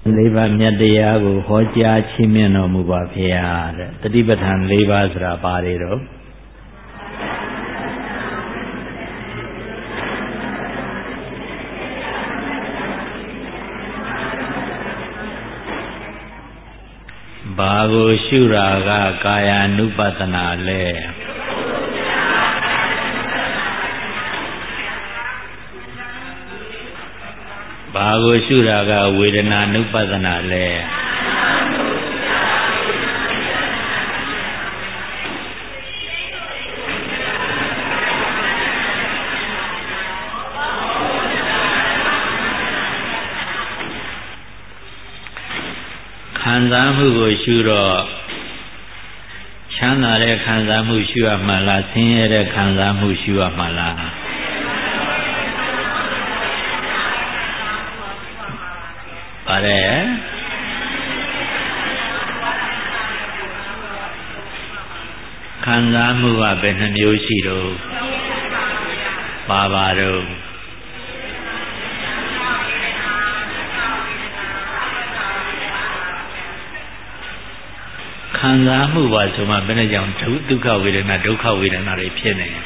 လေးပါးမြတ်တရားကိုဟောကြားချီးမြှင့်တော်မူပါဖရာတဲ့တတိပဋ္ဌာန်၄ပါးဆိုတာဘာတွေတော့ဘာကိုရှုတာကကာယ ानु ပတနာလဲဘာကိုရှုတာကဝေဒနာ ानु ပတနာလဲခံစားမှုကိုရှုတော့ချမ်းသာတဲ့ခံစားမှုရှုရမှာလားဆင်းရဲတဲ့ခံစားမှုရှုရမှာလားပါတယ်ခံစားမှုကဘယ်နှမျိုးရှိတော့ပါတော့ခံစားမှုပါဆိုမှဘယ်နဲ့ကြောင့်ဒုက္ခဝေဒနာဒုက္ခဝေဒနာတွေဖြစ်နေ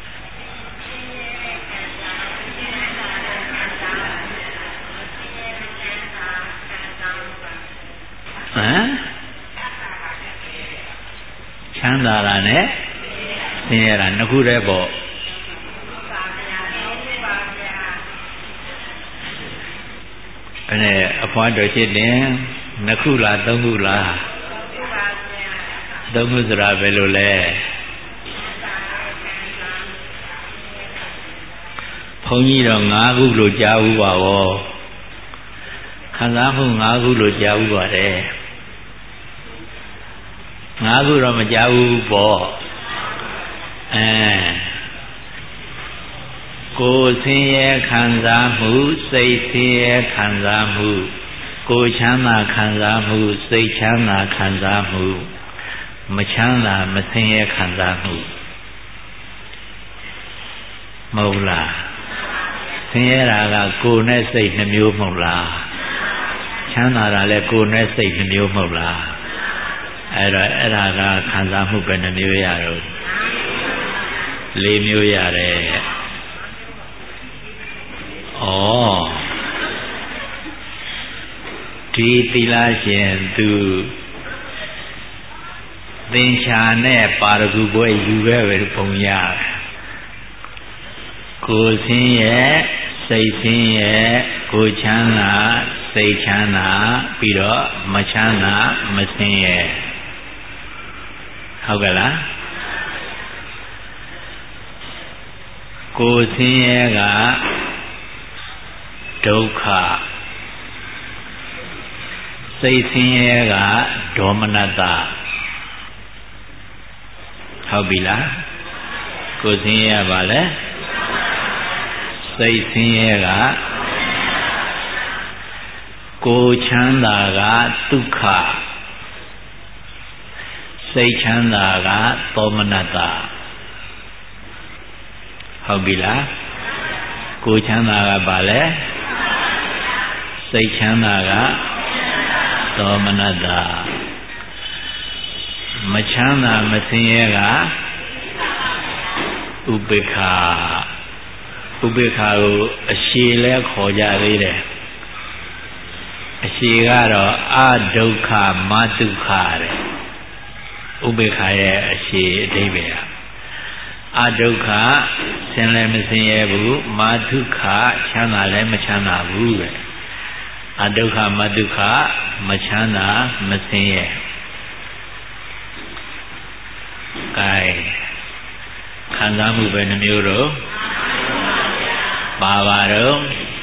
ချမ်းသာတာနဲ့ဆင်းရဲတာနှစ်ခုတည်းပေါ့အဲ့ဒါအဖွားတော်ရှိတယ်နှစ်ခုလားသုံးခုလားသုံးခုဆိုတာဘယ်လိုလဲဘုန်းကြီးတော့၅ခုလို့ကြားဘူးပါဘောခံစားမှု၅ခုလို့ကြားဘူးပါတယ်၅ခုတော့မကြားဘူးပေါ့ကိုယ်ဆင်းရဲခံစားမှုစိတ်ဆင်းရဲခံစားမှုကိုယ်ချမ်းသာခံစားမှုစိတ်ချမ်းသာခံစားမှုမချမ်းသာမဆင်းရဲခံစားမှုမဟုတ်လားဆင်းရဲတာကကိုယ်နဲ့စိတ်နှမျိုးမဟုတ်လားချမ်းသာတာလည်းကိုယ်နဲ့စိတ်နှမျိုးမဟုတ်လားအဲ့ဒါကခံစားမှုပဲနှမျိုးရတော့၄မျိုးရတယ်ဩဒီသီလရှင်သူသင်္ချာနဲ့ပါရဂုပွဲယူခဲ့ပဲပုံရတယ်ကိုယ်ဆင်းရဲစိတ်ဆင်းရဲကိုယ်ချမ်းသာစိတ်ချမ်းသာပြီးတော့မချမ်းသာမဆင်းရဲဟုတ်ကဲ့လားကိုယ်ဆင်းရဲကဒုက္ခစိတ်ဆင်းရဲကဒေါမနတဟုတ်ပြီလားကိုယ်ဆင်းရဲပါလေစိတ်ဆင်းရဲကကိုယ်ချမ်းသာကဒုက္ခစိတ်ချမ်းသာကသောမနတဟုတ်ပြီလားကိုယ်ချမ်းသာကပါလေစိတ်ချမ်းသာကသောမနတမချမ်းသာမဆင်းရဲကဥပေက္ခဥပေက္ခကိုအရှိလဲခေါ်ကြသေးတယ်အရှိကတော့အဒုက္ခမဒုက္ခတဲ့ဥပေက္ခရဲ့အရှိအဓိပ္ပာယ်အဒုက္ခဆင်းလဲမဆင်းရဲဘူးမဒုက္ခချမ်းသာလဲမချမ်းသာဘူးပဲအဒုက္ခမဒုက္ခမချမ်းသာမဆင်းရဲကဲခံစားမှုပဲနှမျိုးတော့ပါတော့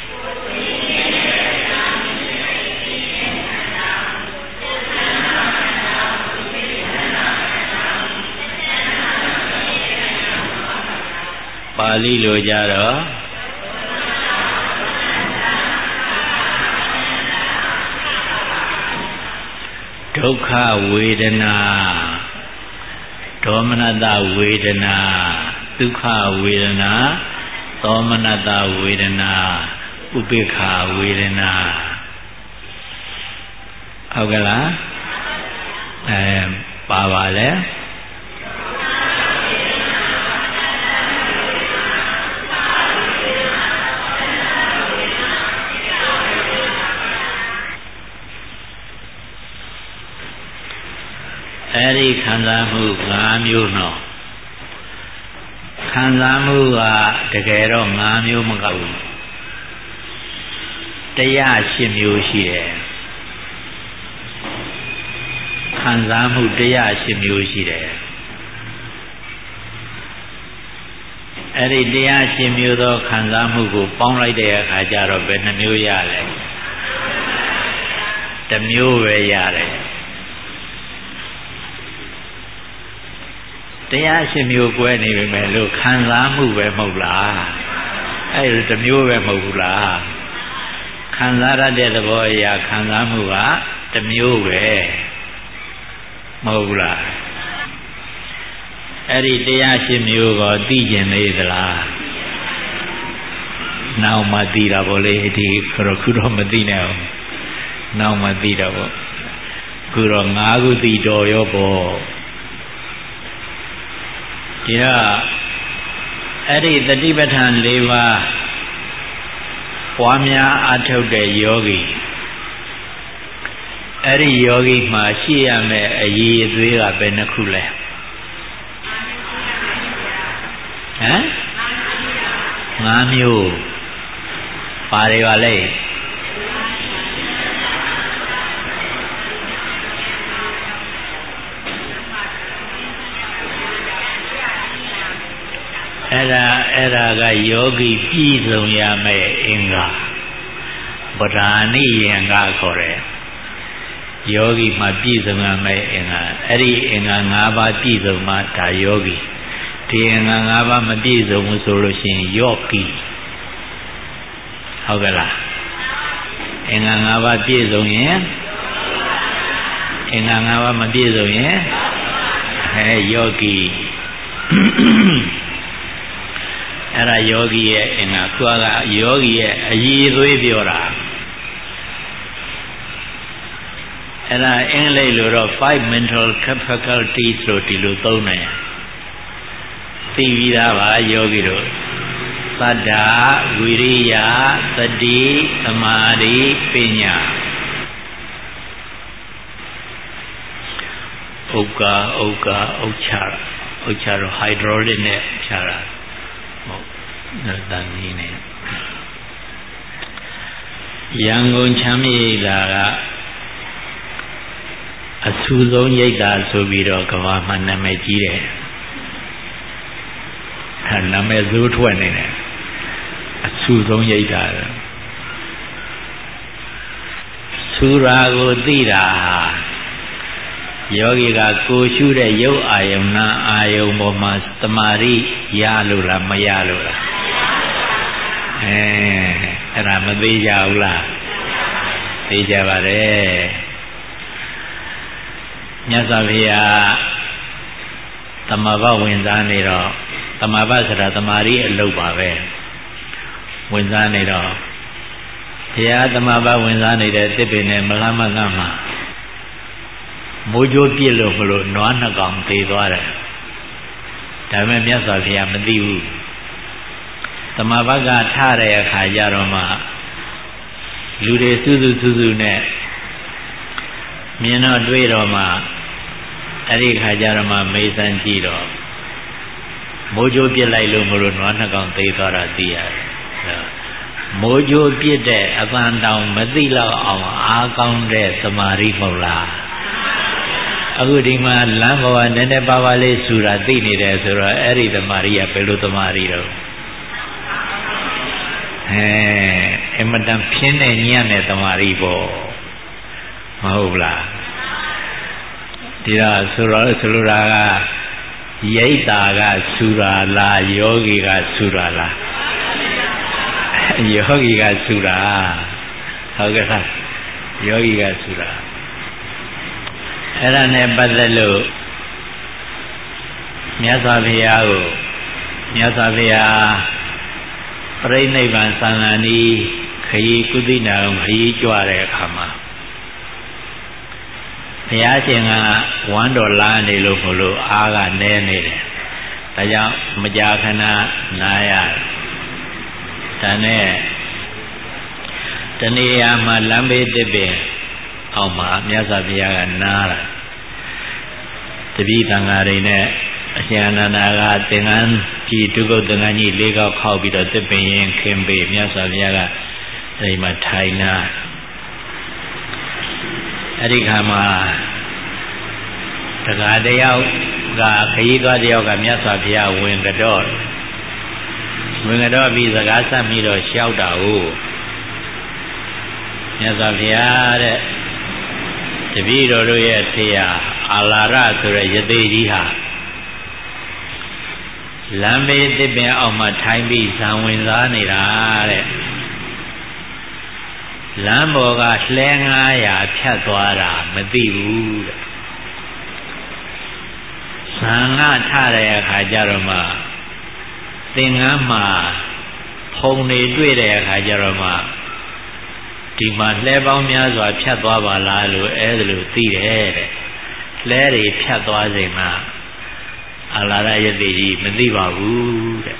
ပါဠိလိုကြတော့ဒုက္ခဝေဒနာဒေါမနတဝေဒနာဒုက္ခဝေဒနာသောမနတဝေဒနာဥပေက္ခဝေဒနာဟုတ်ကဲ့လားပါပါလေအဲ့ဒီခံစားမှု5မျိုးနော်ခံစားမှုကတကယ်တော့5မျိုးမကဘူး108မျိုးရှိတယ်ခံစားမှု108မျိုးရှိတယ်အဲ့ဒီ108မျိုးသောခံစားမှုကိုပေါင်းလိုက်တဲ့အခါကျတော့ဘယ်နှမျိုးရလဲတစ်မျိုးပဲရတယ်108မျိုးကွဲနေပြီမဲ့လို့ခံစားမှုပဲမဟုတ်လားအဲ့ဒီတစ်မျိုးပဲမဟုတ်ဘူးလားခံစားရတဲ့သဘောအရာခံစားမှုကတစ်မျိုးပဲမဟုတ်ဘူးလားအဲ့ဒီ108မျိုးကိုသိကျင်နေသလားနောက်မှသိတာပေါ့လေဒီခုတော့မသိနဲ့အောင်နောက်မှသိတော့ပေါ့ခုတော့5ခုသိတော်ရောပေါ့ဒီတော့အဲ့ဒီတတိပဋ္ဌာန်၄ပါးပွားများအထုတ်တဲ့ယောဂီအဲ့ဒီယောဂီမှာရှိရမယ့်အရည်အသွေးကဘယ်နှခုလဲဟမ်5မျိုးပါတွေပါလေအဲ့ဒါကယောဂီပြည့်စုံရမယ့်အင်္ဂါဗဒာနိယင်္ဂါခေါ်တယ်ယောဂီမှာပြည့်စုံရမယ့်အင်္ဂါအဲ့ဒီအင်္ဂါ5ပါးပြည့်စုံမှဒါယောဂီဒီအင်္ဂါ5ပါးမပြည့်စုံဘူးဆိုလို့ရှိရင်ယောဂီဟုတ်ကဲ့လားအင်္ဂါ5ပါးပြည့်စုံရင်အင်္ဂါ5ပါးမပြည့်စုံရင်ယောဂီအဲ့ဒါယောဂီရဲ့အင်္ဂါခုကယောဂီရဲ့အရည်အသွေးပြောတာအဲ့ဒါအင်္ဂလိပ်လိုတော့ 5 mental faculties လို့ဒီလိုသုံးတယ်သိပြီးသားပါယောဂီတို့သတ္တဝိရိယသတိသမာဓိပညာဥက္ကာဥချတော့ hydraulic နဲ့ချတာဟုတ်တန်ကြီးနဲ့ရန်ကုန်ချမ်းမြေလာကအဆူဆုံးရိပ်သာဆိုပြီးတော့ကမ္ဘာမှာနာမည်ကြီးတယ်နာမည်ဇိုးထွက်နေတယ်အဆူဆုံးရိပ်သာဆူရာကိုသိတာယောဂီကကိုရှုတဲ့ရုပ်အာယုံနာအာယုံပေါ်မှာတမာရိရလို့လားမရလို့လားအဲ့ဒါမသေးကြဘူးလားသိကြပါတယ်မြတ်စွာဘုရားတမ္မာဘဝင်စားနေတော့တမ္မာဘဆိုတာတမာရိအလုပ်ပါပဲဝင်စားနေတော့ဘုရားတမ္မာဘဝင်စားနေတဲ့တစ်ပင်နဲ့မလားမကမှာမိုးကြိုးပြစ်လို့မလို့နွားနှစ်ကောင်သေသွားတယ်ဒါပေမဲ့မြတ်စွာဘုရားမသိဘူးတမ္မာဘကထတဲ့အခါကျတော့မှလူတွေစုစုနဲ့မြင်တော့တွေ့တော့မှအဲ့ဒီခါကျတော့မှမေးစမ်းကြည့်တော့မိုးကြိုးပြစ်လိုက်လို့မလို့နွားနှစ်ကောင်သေသွားတာသိရတယ်မိုးကြိုးပြစ်တဲ့အပန်းတောင်မသိတော့အောင်အားကောင်းတဲ့သမာဓိမဟုတ်လားအခုဒီမှာလမ်းပေါ်ကနည်းနည်းပါးပါးလေးဆူတာသိနေတယ်ဆိုတော့အဲ့ဒီသမာဓိကဘယ်လိုသမာဓိတော့အမတန်ဖြင်းတဲ့ညံ့တဲ့သမာဓိပေါ့မဟုတ်လားဒီတော့ဆိုလိုတာကရိတ်တာကဆူတာလားယောဂီကဆူတာလားယောဂီကဆူတာဟုတ်ကဲ့လားယောဂီကဆူတာအဲ့ဒါနဲ့ပတ်သက်လို့မြတ်စွာဘုရားပြိဋိဘံသံဃာနီးခရီးကုသိနာခရီးကြွတဲ့အခါမှာဘုရားရှင်ကဝမ်းတော်လာနေလို့မလို့အားကနည်းနေတယ်ဒါကြောင့်မကြာခဏနားရဒါနဲ့တဏှာမှာလမ်းဘေးတစ်ပင်အောက်မှာမြတ်စွာဘုရားကနားတာတပည့်သံဃာတွေနဲ့အရှင်အနန္ဒာကသင်္ကန်းကြီးဒုက္ခသင်္ကန်းကြီး၄ခေါက်ခောက်ပြီးတော့တစ်ပင်ရင်ခင်းပေးမြတ်စွာဘုရားကအဲဒီမှာထိုင်နာအဲ့ဒီခါမှာတယောက်ကခရီးသွားတယောက်ကမြတ်စွာဘုရားဝင်တော့ပြီးစကားဆက်ပြီးတော့လျှောက်တာကိုမြတ်စွာဘုရားတဲ့တပည့်တော်တို့ရဲ့ထေရအာလာရဆိုတဲ့ယသိကြီးဟာလမ်းဘေးတစ်ပင်အောက်မှာထိုင်ပြီးဇံဝင်စားနေတာတဲ့လမ်းပေါ်ကလှဲ900ဖြတ်သွားတာမသိဘူးတဲ့ဇံကထတဲ့အခါကျတော့မှသင်္ကန်းမှာဖုံနေတွေ့တဲ့အခါကျတော့မှဒီမှာလှဲပေါင်းများစွာဖြတ်သွားပါလားလို့အဲ့ဒါလို့သိတယ်တဲ့လှဲတွေဖြတ်သွားစဉ်မှာအာလာရယတိကြီးမသိပါဘူးတဲ့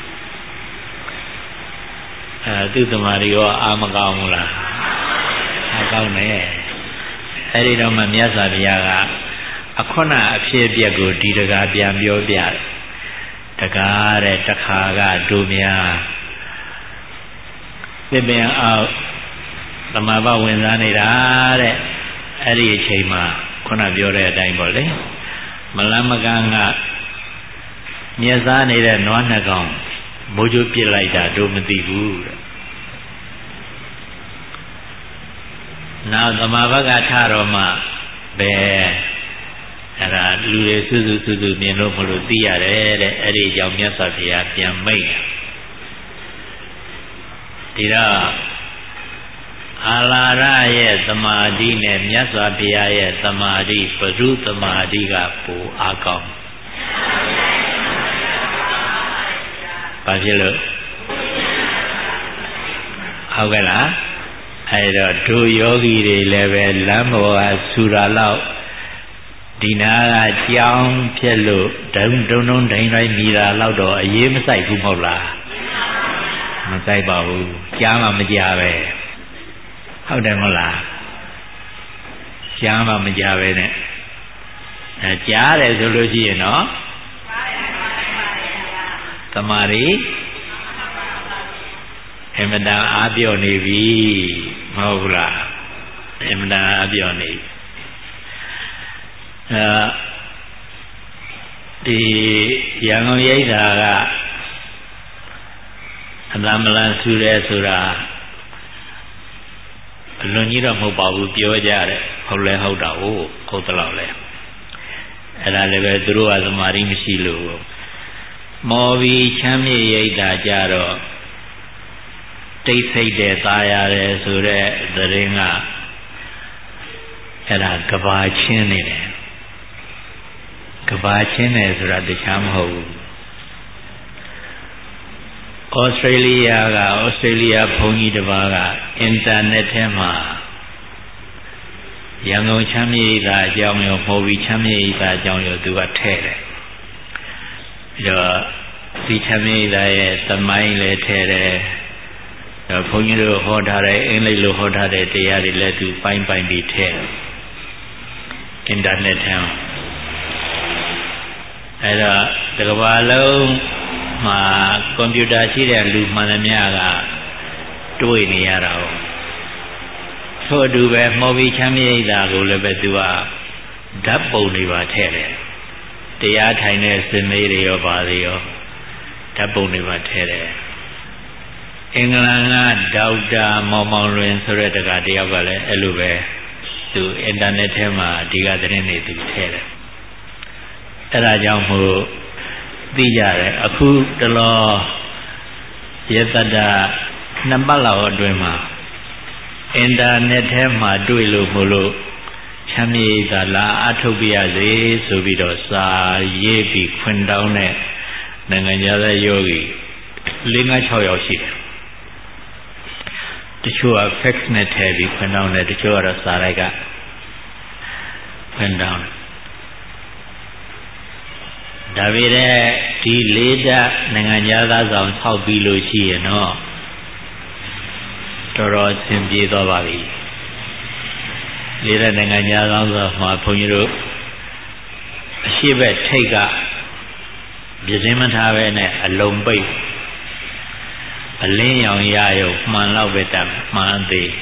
သူတမာရီရောအာမကောင်းဘူးလားအကောင်းတယ်အဲ့ဒီတော့မှမြတ်စွာဘုရားကအခုနအဖြစ်အပျက်ကိုဒီတကားပြန်ပြောပြတကားတဲ့တခါကတို့များပြပင်အောင်သမာဘဝင်စားနေတာတဲ့အဲ့ဒီအချိန်မှာခုနပြောတဲ့အတိုင်းပေါ့လေမလန်းမကန်းကမြက်စားနေတဲ့နွားနှစ်ကောင်မိုးကြိုးပစ်လိုက်တာတို့မသိဘူးတဲ့နောက်သမာဘကထတော့မှပဲအဲ့ဒါလူတွေစုစုမြင်လို့မလို့သိရတယ်တဲ့အဲ့ဒီကြောင့်မြတ်စွာဘုရားပြန်မိတ်ဒီတော့အာလာရရဲ့သမာဓိနဲ့မြတ်စွာဘုရားရဲ့သမာဓိဘုရုသမာဓိကပိုအားကောင်းဘာဖြစ်လို့ဟုတ်ကဲ့လားအဲ့တော့ဒုယောဂီတွေလည်းပဲလမ်းပေါ်ကဆူတာလောက်ဒီနာကကြောင်းဖြစ်လို့ဒုံဒိုင်းတိုင်းမိတာလောက်တော့အရေးမဆိုင်ဘူးမဟုတ်လားမဆိုင်ပါဘူးကြားမှမကြားပဲဟုတ်တယ်မဟုတ်လားကြားမှမကြားပဲနဲ့ကြားတယ်ဆိုလို့ရှိရင်တော့သမာဓိအမတန်အားပြော့နေပြီမဟုတ်လားအမတန်အားပြော့နေဒီရန်ကုန်ရိပ်သာကအတမလန်ဆူရဲဆိုတာအလွန်ကြီးတော့မဟုတ်ပါဘူးပြောကြတယ်ဟုတ်လဲဟုတ်တာဟုတ်တော့လဲအဲ့ဒါလည်းပဲသူတို့ကသမာဓိမရှိလို့မော်ပြီးချမ်းမြေရိပ်သာကြတော့တိတ်ဆိတ်တဲ့သားရတယ်ဆိုတဲ့သတင်းကအဲ့ဒါကဘာချင်းနေတယ်ကဘာချင်းတယ်ဆိုတာတခြားမဟုတ်ဘူးဩစတြေးလျဘုန်းကြီးတစ်ပါးကအင်တာနက်ထဲမှာရန်ကုန်ချမ်းမြေသာအကြောင်းရောမော်ဘီချမ်းမြေသာအကြောင်းရောသူကထည့်တယ်ပြီးတော့ဒီချမ်းမြေသာရဲ့သမိုင်းလည်းထည့်တယ်ဘုန်းကြီးတို့ဟောထားတဲ့အင်္ဂလိပ်လိုဟောထားတဲ့တရားတွေလည်းသူပိုင်းပြီးထည့်တယ်အင်တာနက်ထဲမှာအဲ့တော့ဒီကမ္ဘာလုံးမှာကွန်ပျူတာရှိတဲ့လူမှန်သမျှကတွေ့နေရတာဟုတ်ထို့အတူပဲမော်ဘီချမ်းမြေသာကိုလည်းပဲသူကဓာတ်ပုံတွေပါထည့်တယ်တရားထိုင်တဲ့စင်မေးတွေရောပါတွေရောဓာတ်ပုံတွေပါထည့်တယ်အင်္ဂလန်ကဒေါက်တာမောင်မောင်လွင်ဆိုတဲ့တယောက်ကလည်းအဲ့လိုပဲသူအင်တာနက်ထဲမှာအဓိကသတင်းတွေသူထည့်တယ်အဲ့ဒါကြောင့်မို့သိကြတယ်အခုတလောရတ္တ2ပတ်လောက်အတွင်းမှာအင်တာနက်ထဲမှာတွေ့လို့မလို့ချမ်းမြေသာလာအထုတ်ပြရစေဆိုပြီးတော့စာရေးပြီးခွင့်တောင်းတဲ့နိုင်ငံသားယောဂီ5-6ယောက်ရှိတယ်တချို့က fax နဲ့ထည့်ပြီးခွင့်တောင်းတယ်တချို့ကတော့စာရိုက်ကခွင့်တောင်းဒါပေမဲ့ဒီလေးဓာတ်နိုင်ငံသားဆောင်ဆောက်ပြီးလို့ရှိရင်တော့တော်တော်ဆင်ပြေသွားပါပြီလေးဓာတ်နိုင်ငံသားဆောင်မှာဘုန်းကြီးတို့အရှိဘက်ထိတ်ကပြင်းမထားပဲနဲ့အလုံးပိတ်အလင်းရောင်ရရုံမှန်တော့ပဲတတ်မှန်သေး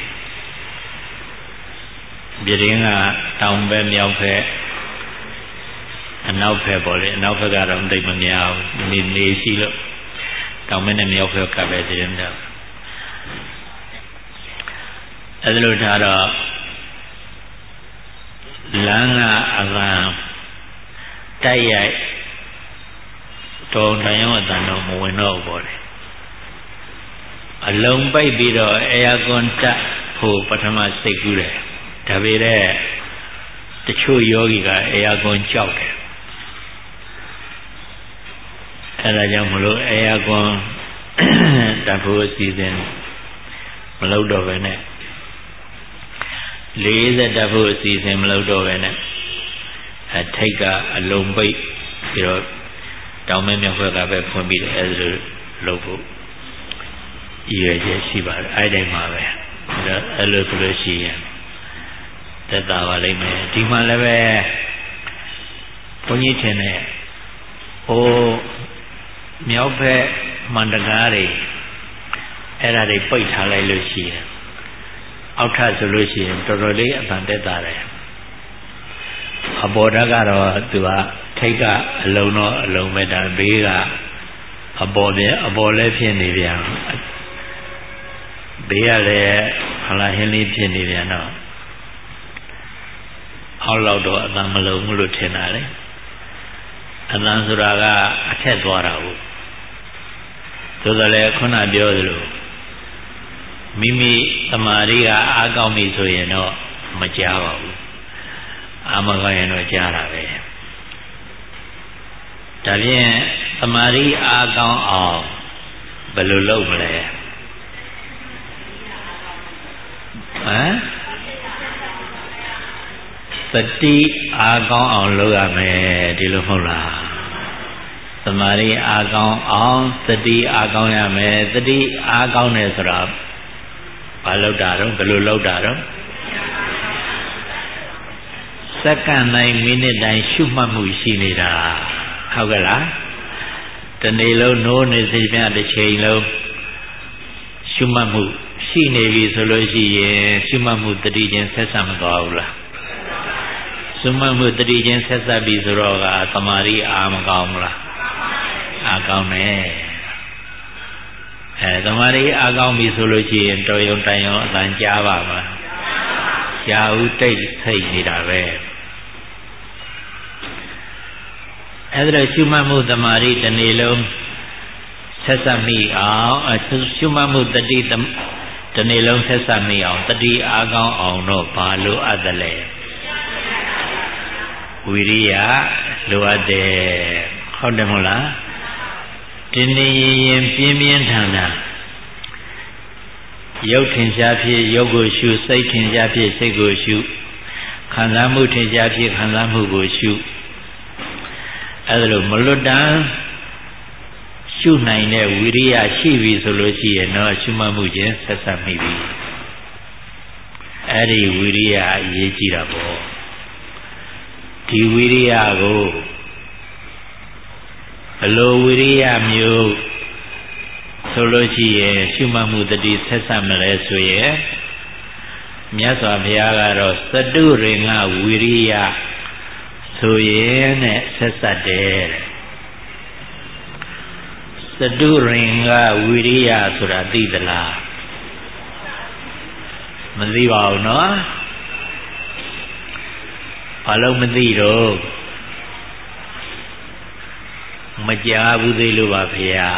ပြင်းကတောင်ဘက်မြောက်ဘက်အနောက်ဘက်ပေါ့လေအနောက်ဘက်ကတော့တိတ်မများဘူးနေရှိလို့တောင်ဘက်နဲ့မြောက်ဘက်ကပဲပြင်းတယ်အဲ့ဒါလို့ထားတော့လမ်းကအကံတိုက်ရိုက်တော်တိုင်းအတန်တော့မဝင်တော့ဘူးပေါ့လေအလုံးပိတ်ပြီးတော့အေယာကွန်တက်ဖို့ပထမစိတ်ကူးတယ်ဒါပေမဲ့တချို့ယောဂီကအေယာကွန်ကြောက်တယ်အဲဒါကြောင့်မလို့အေယာကွန်တက်ဖို့အစီအစဉ်မလုပ်တော့ပဲနဲ့40တက်ဖို့အစီအစဉ်မလုပ်တော့ပဲနဲ့အထိတ်ကအလုံးပိတ်ပြီးတော့တောင်မဲမြောက်ဘက်ကပဲဖွင့်ပြီးအဲဒါလုပ်ဖို့ရည်ရွယ်ချက်ရှိပါတယ်အဲ့ဒီမှာပဲအဲ့လိုဆိုလို့ရှိရင်သက်သာပါလိမ့်မယ်ဒီမှာလည်းပဲဘုန်းကြီးထင်တယ်ဟိုမြောက်ဘက်မန္တကားတွေအဲ့ဒါတွေပိတ်ထားလိုက်လို့ရှိရင်အောက်ထပ်ဆိုလို့ရှိရင်တော်တော်လေးအပန်သက်သာတယ်အပေါ်ဓာတ်ကတော့သူကထိတ်ကအလုံးတော့အလုံးပဲဒါဘေးကအပေါ်လည်းဖြစ်နေပြန်ဘေးကလည်းဟလာဟင်းလေးဖြစ်နေပြန်တော့အောက်လောက်တော့အတန်မလုံးဘူးလို့ထင်တာလေအတန်ဆိုတာကအထက်သွားတာဟုတ်သို့တော်လည်းခုနပြောသလိုမိမိသမာဓိကအားကောင်းပြီဆိုရင်တော့မကြားပါဘူးအာမကောင်းရင်တော့ကြားတာပဲဒါဖြင့်သမာဓိအားကောင်းအောင်ဘယ်လိုလုပ်မလဲသတိအားကောင်းအောင်လုပ်ရမယ်ဒီလိုမဟုတ်လားသမာဓိအားကောင်းအောင်သတိအားကောင်းရမယ်သတိအားကောင်းတယ်ဆိုတာဘာလုပ်တာတော့ဘယ်လိုလုပ်တာတော့စက္ကန့်တိုင်းမိနစ်တိုင်းရှုမှတ်မှုရှိနေတာဟုတ်ကဲ့လားတနေ့လုံးနိုးနေစိတ်ပြန်တစ်ချိန်လုံးရှုမှတ်မှုရှိနေပြီဆိုလို့ရှိရင်ရှုမှတ်မှုတတိချင်းဆက်ဆက်မသွားဘူးလားရှုမှတ်မှုတတိချင်းဆက်ဆက်ပြီဆိုတော့ကသမာဓိအားမကောင်းဘူးလားအားကောင်းတယ်သမာဓိအားကောင်းပြီဆိုလို့ရှိရင်တော်ရုံတန်ရုံအတန်ကြားပါမလားကြားဦးတိတ်ဆိတ်နေတာပဲအဲ့ဒါရှုမှတ်မှုသမာဓိတစ်နေ့လုံးဆက်ဆက်မိအောင်ရှုမှတ်မှုတတိတစ်နေ့လုံးဆက်ဆက်မိအောင်တတိအားကောင်းအောင်တော့ဘာလိုအပ်တယ်လဲဝိရိယလိုအပ်တယ်ဟုတ်တယ်မဟုတ်လားတင်းတင်းရင်ပြင်းပြင်းထန်ထန်ရုပ်ထင်ရှားဖြစ်ရုပ်ကိုရှုစိတ်ထင်ရှားဖြစ်စိတ်ကိုရှုခံစားမှုထင်ရှားဖြစ်ခံစားမှုကိုရှုအဲ့ဒါလိုမလွတ်တမ်းရှုနိုင်တဲ့ဝိရိယရှိပြီဆိုလို့ရှိရင်တော့ရှုမှတ်မှုချင်းဆက်ဆက်မိပြီအဲ့ဒီဝိရိယအရေးကြီးတာပေါ့ဒီဝိရိယကိုဘလိုဝိရိယမျိုးဆိုလို့ရှိရင်ရှုမှတ်မှုတတိဆက်ဆက်မလဲဆိုရင်မြတ်စွာဘုရားကတော့သတုရိင္ဂဝိရိယဆိုရင်နဲ့ဆက်ဆက်တယ်သတုရိင္ဂဝိရိယဆိုတာသိသလားမသိပါဘူးနော်ဘာလို့မသိတော့မကြားဘူးသေးလို့ပါဗျာ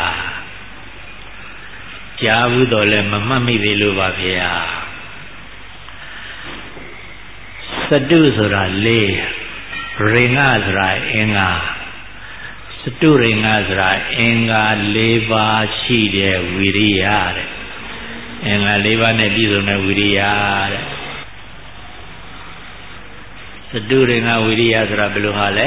ကြားဘူးတော့လည်းမမှတ်မိသေးလို့ပါဗျာသတုဆိုတာလေးရိင္ဂဆိုတာအင်္ဂါသတုရိင္ဂဆိုတာအင်္ဂါ၄ပါးရှိတဲ့ဝိရိယတဲ့အင်္ဂါ၄ပါးနဲ့ပြည့်စုံတဲ့ဝိရိယတဲ့တုရင်ကဝိရိယဆိုတာဘယ်လိုဟာလဲ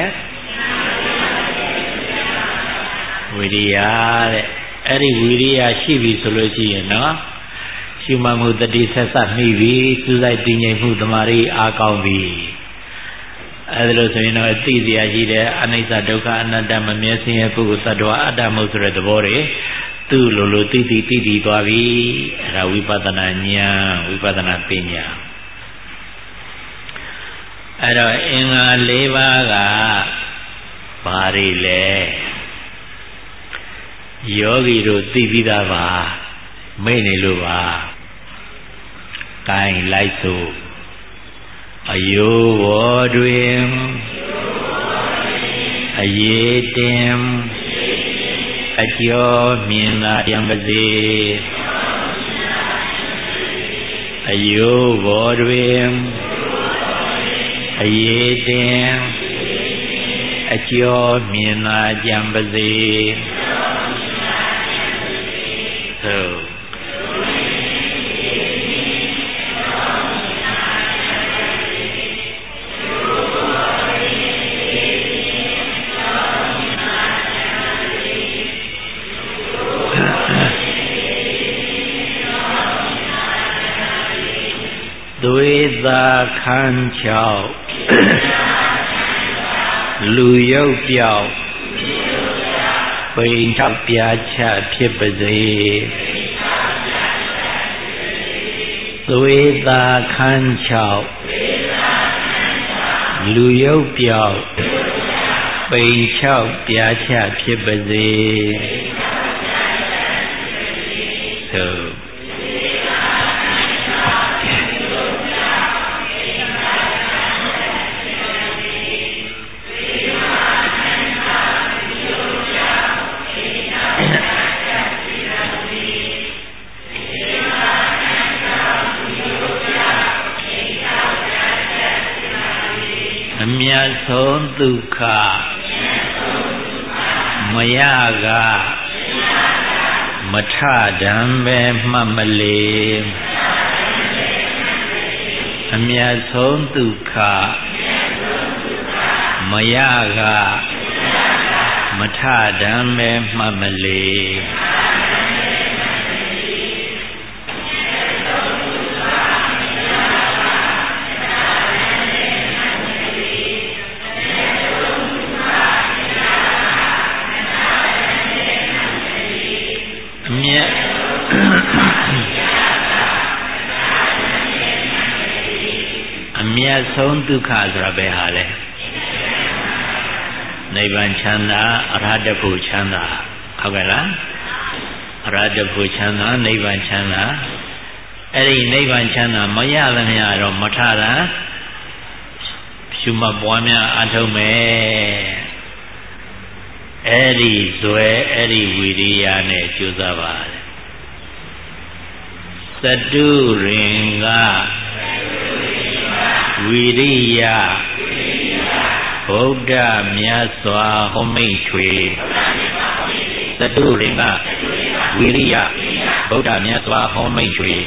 ဝိရိယတဲ့အဲ့ဒီဝိရိယရှိပြီဆိုလို့ရှိရင်နော်ရှုမှတ်မှုတတိဆက်ဆက်မိပြီစူးစိုက်တည်ငြိမ်မှုတမာရီအားကောင်းပြီအဲ့ဒါလို့ဆိုရင်တော့သိစရာရှိတဲ့အနိစ္စဒုက္ခအနတ္တမမြဲစင်းရဲ့ပုဂ္ဂိုလ်သတ္တဝါအတ္တမဟုတ်ဆိုတဲ့သဘောတွေသူ့လိုလိုသိသွားပြီအဲ့ဒါဝိပဿနာဉာဏ်ဝိပဿနာပညာအဲ့တော့အင်္ဂါ၄ပါးကဘာတွေလဲယောဂီတို့သိပြီးသားပါမိတ်နေလို့ပါကိုင်းလိုက်စို့အယိုးဘောတွင်အရေးတင်အကျော်မြင်သာယံပစေအယိုးဘောတွင်အရေးတင်အကျော်မြင်သာယံပစေသို့သွေးသာခန်းချောက်လူရုပ်ပြောက်ပိန်ထောက်ပြာချဖြစ်ပါစေသွေးသာခန်းချောက်လူရုပ်ပြောက်ပိန်ချောက်ပြာချဖြစ်ပါစေသို့အမြတ်ဆုံးဒုက္ခမရကမထဒံပဲမှတ်မလေအမြတ်ဆုံးဒုက္ခမရကမထဒံပဲမှတ်မလေအမြတ်ဆုံးဒုက္ခဆိုတာဘယ်ဟာလဲနိဗ္ဗာန်ချမ်းသာအရဟတဖို့ချမ်းသာဟုတ်ကဲ့လားအရဟတဖို့ချမ်းသာနိဗ္ဗာန်ချမ်းသာအဲ့ဒီနိဗ္ဗာန်ချမ်းသာမရသမျှတော့မထတာရှုမှတ်ပွားများအထုတ်မယ်အဲ့ဒီဇွဲအဲ့ဒီဝိရိယနဲ့ကြိုးစားပါသတုရင်ကဝိရိယဗုဒ္ဓမြတ်စွာဟောမိတ်ထွေသတုရင်ကဝိရိယဗုဒ္ဓမြတ်စွာဟောမိတ်ထွေ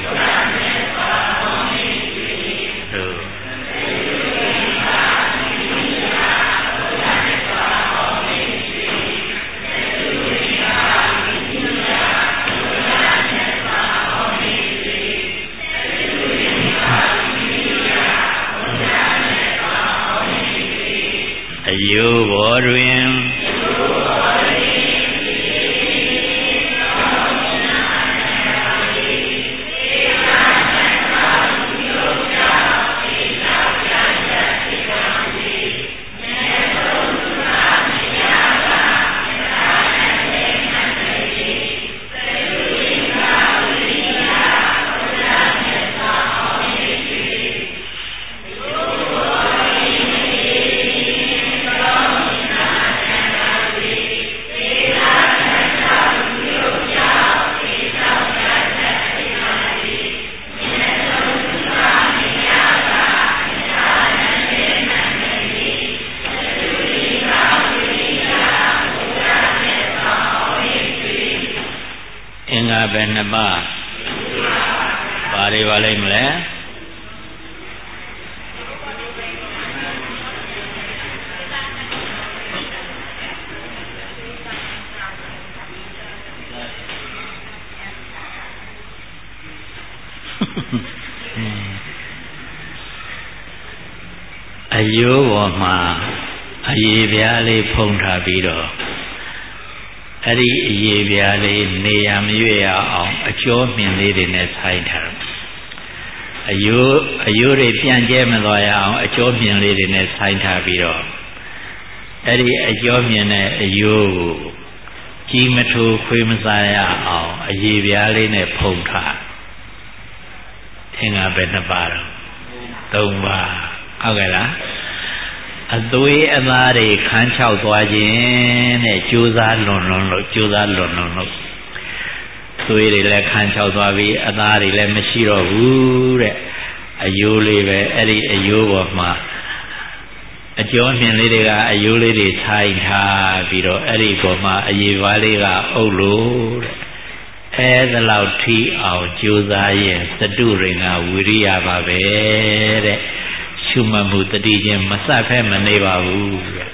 အယိုးဘောတွင်ဘယ်နှပါဘာတွေပါလိမ့်မလဲယိုးပေါ်မှာအရေပြားလေးဖုံးထားပြီးတော့အဲ့ဒီအရေပြားလေးနေရမရွေ့ရအောင်အကျော်မြင်လေးတွေနဲ့ဆိုင်ထားအယိုးတွေပြန်ကျဲမသွားရအောင်အကျော်မြင်လေးတွေနဲ့ဆိုင်ထားပြီးတော့အဲ့ဒီအကျော်မြင်တဲ့အယိုးကိုကြီးမထိုးခွေးမစားရအောင်အရေပြားလေးနဲ့ဖုံးထားအင်္ဂါပဲ2ပါးတော့3ပါးဟုတ်ကဲ့လားအသွေးအသားတွေခန်းချောက်သွားခြင်းတဲ့ကြိုးစားလွန်လို့သွေးတွေလည်းခန်းချောက်သွားပြီးအသားတွေလည်းမရှိတော့ဘူးတဲ့အယိုးလေးပဲအဲ့ဒီအယိုးပေါ်မှာအကျော်မြင်လေးတွေကအယိုးလေးတွေထိုင်ထားပြီးတော့အဲ့ဒီပေါ်မှာအရေပါးလေးကအုပ်လို့တဲ့အဲ့ဒါလောက်ထိအောင်ကြိုးစားရင်စတုရိင္ကဝိရိယပါပဲတဲ့ရှုမှတ်မှုတတိချင်းမစဖဲမနေပါဘူးတဲ့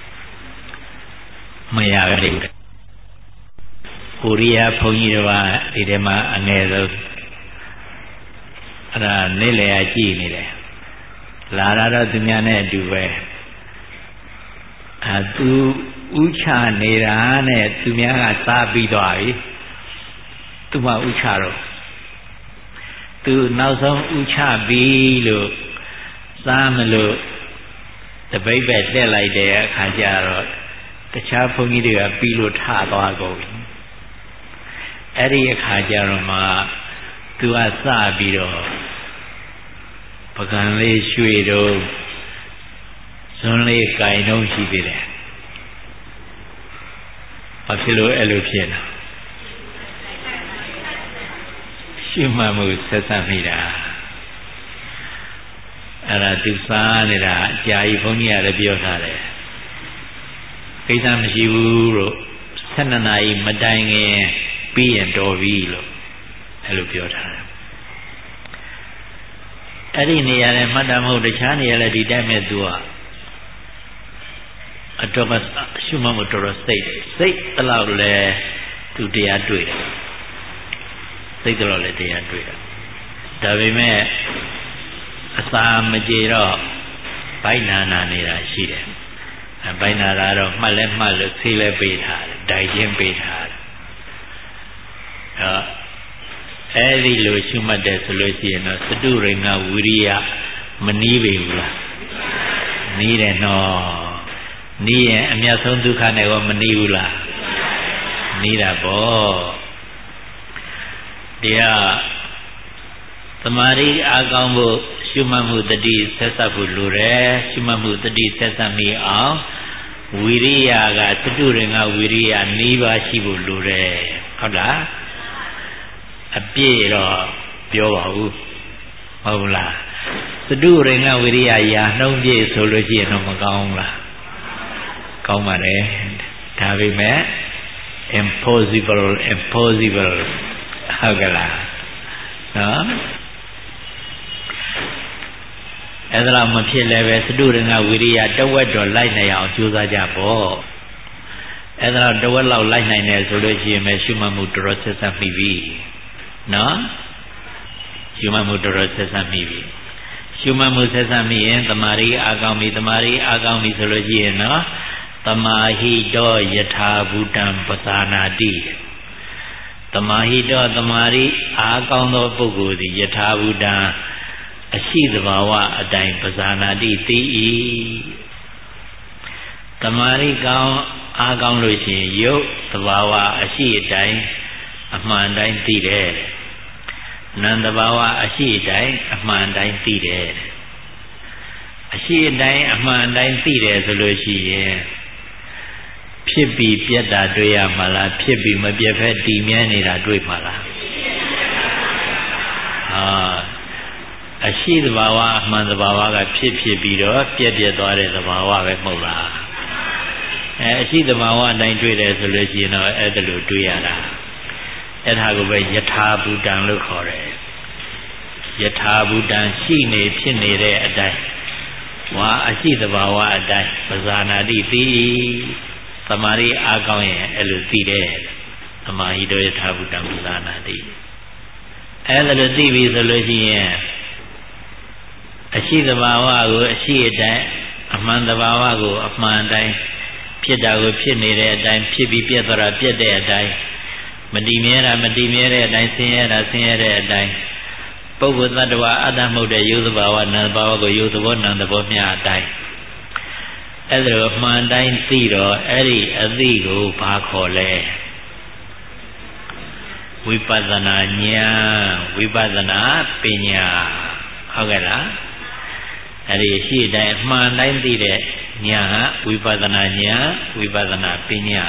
မရဘူးတဲ့ကိုရီးယားဘုန်းကြီးတွေကဒီထဲမှာအငယ်ဆုံးအဲ့ဒါနေလေအကြည့်နေတယ်လာတော့သူများနဲ့အတူပဲသူဥချနေတာနဲ့သူများကစားပြီးသွားပြီသူမှဥချတော့သူနောက်ဆုံးဥချပြီးလို့စားမလို့တပိတ်ပဲတက်လိုက်တဲ့အခါကျတော့တခြားဘုန်းကြီးတွေကပြီးလို့ထသွားကုန်ပြီအဲ့ဒီအခါကျတော့မှသူကစပြီးတော့ပကံလေးရွှေတော့ဇွန်းလေးကင်တော့ရှိသေးတယ်ဘာဖြစ်လို့အဲ့လိုဖြစ်လဲရှုမှတ်မှုဆက်ဆက်မိတာအဲ့ဒါသူစားနေတာအကြာကြီးဘုန်းကြီးကလည်းပြောထားတယ်ကိစ္စမရှိဘူးလို့12နာရီမတိုင်ခင်ပြီးရင်တော်ပြီလို့အဲ့လိုပြောထားတယ်အဲ့ဒီနေရာနဲ့မှတ်တာမဟုတ်တခြားနေရာလည်းဒီတိုင်းမဲ့သူကအတော်ကရှုမှတ်မှုတော်စိတ်တလောက်လဲသူတရားတွေ့တယ်စိတ်တလောက်လဲတရားတွေ့တယ်ဒါပေမဲ့အစာမကြေတော့ဘိုက်နာနေတာရှိတယ်ဘိုက်နာတာတော့မှတ်လဲမှတ်လို့ဆေးလဲပေးထားတယ်ဒိုင်ချင်းပေးထားတယ်အဲ့ဒီလိုရှုမှတ်တယ်ဆိုလို့ရှိရင်တော့စတုရိင္ကဝိရိယမနီးပေဘူးလားနီးတယ်နော်နီးရင်အမြတ်ဆုံးဒုက္ခနဲ့ရောမနီးဘူးလားနီးတာပေါ့တရားသမာဓိအားကောင်းဖို့ရှုမှတ်မှုတတိဆက်ဆက်ဖို့လိုတယ်ရှုမှတ်မှုတတိဆက်ဆက်မိအောင်ဝိရိယကစတုရိင္ကဝိရိယ၄ပါးရှိဖို့လိုတယ်ဟုတ်လားအပြည့်တော့ပြောပါဘူးဟုတ်လားစတုရိင္ကဝိရိယရာနှုံးပြည့်ဆိုလို့ရှိရင်တော့မကောင်းဘူးလားကောင်းပါတယ်ဒါပေမဲ့ impossible ဟုတ်ကလားနော်အဲ့ဒါတော့မဖြစ်လည်းပဲစတုရိင္ကဝိရိယတဝက်တော့လိုက်နိုင်အောင်ကြိုးစားကြပေါ့အဲ့ဒါတော့တဝက်လောက်လိုက်နိုင်တယ်ဆိုလို့ရှိရင်ပဲရှုမှတ်မှုတော်ဆက်ဆက်မိပြီနော်ရှုမှတ်မှုတော်ဆက်ဆက်မိပြီရှုမှတ်မှုဆက်ဆက်မိရင်တမာရီအာကောင်းပြီတမာရီအာကောင်းပြီဆိုလို့ရှိရင်နော်တမာဟိတောယထာဘူတံပသနာတိတမာဟိတောတမာရီအာကောင်းသောပုဂ္ဂိုလ်သည်ယထာဘူတံအရှိသဘာဝအတိုင်းပဇာနာတိသိ၏တမာရီကောင်းအားကောင်းလို့ရှိရင်ယုတ်သဘာဝအရှိအတိုင်းအမှန်တိုင်းသိတယ်နံသဘာဝအရှိအတိုင်းအမှန်တိုင်းသိတယ်အရှိအတိုင်းအမှန်တိုင်းသိတယ်ဆိုလို့ရှိရင်ဖြစ်ပြီးပြတ်တာတွေ့ရမှာလားဖြစ်ပြီးမပြတ်ဖက်တည်မြဲနေတာတွေ့မှာလားအရှိသဘာဝအမှန်သဘာဝကဖြစ်ပြီးတော့ပြက်သွားတဲ့သဘာဝပဲမဟုတ်လားအရှိသဘာဝအတိုင်းတွေ့တယ်ဆိုလို့ရှိရင်တော့အဲ့ဒါလိုတွေ့ရတာအဲ့ဒါကိုပဲယထာဘူတံလို့ခေါ်တယ်ယထာဘူတံရှိနေဖြစ်နေတဲ့အတိုင်းဝါအရှိသဘာဝအတိုင်းပဇာနာတိသိသမာဓိအားကောင်းရင်အဲ့လိုသိတယ်သမာဟိတောယထာဘူတံပဇာနာတိအဲ့ဒါလိုသိပြီဆိုလို့ရှိရင်အရှိသဘာဝကိုအရှိအတိုင်းအမှန်တဘာဝကိုအမှန်တိုင်းဖြစ်တာကိုဖြစ်နေတဲ့အတိုင်းဖြစ်ပြီးပြတ်သွားတာပြတ်တဲ့အတိုင်းမတည်မြဲတာမတည်မြဲတဲ့အတိုင်းဆင်းရဲတာဆင်းရဲတဲ့အတိုင်းပုဂ္ဂိုလ်သတ္တဝါအတ္တမဟုတ်တဲ့ယုတ်သဘာဝနံသဘာဝကိုယုတ်သဘောနံသဘောမျှအတိုင်းအဲ့ဒါကိုမှန်တိုင်းသိတော့အဲ့ဒီအသိကိုဘာခေါ်လဲဝိပဿနာဉာဏ်ဝိပဿနာပညာဟုတ်ကဲ့လားအဲ့ဒီရှိတိုင်းမှန်တိုင်းသိတဲ့ဉာဏ်ဟာဝိပဿနာဉာဏ်ဝိပဿနာပညာ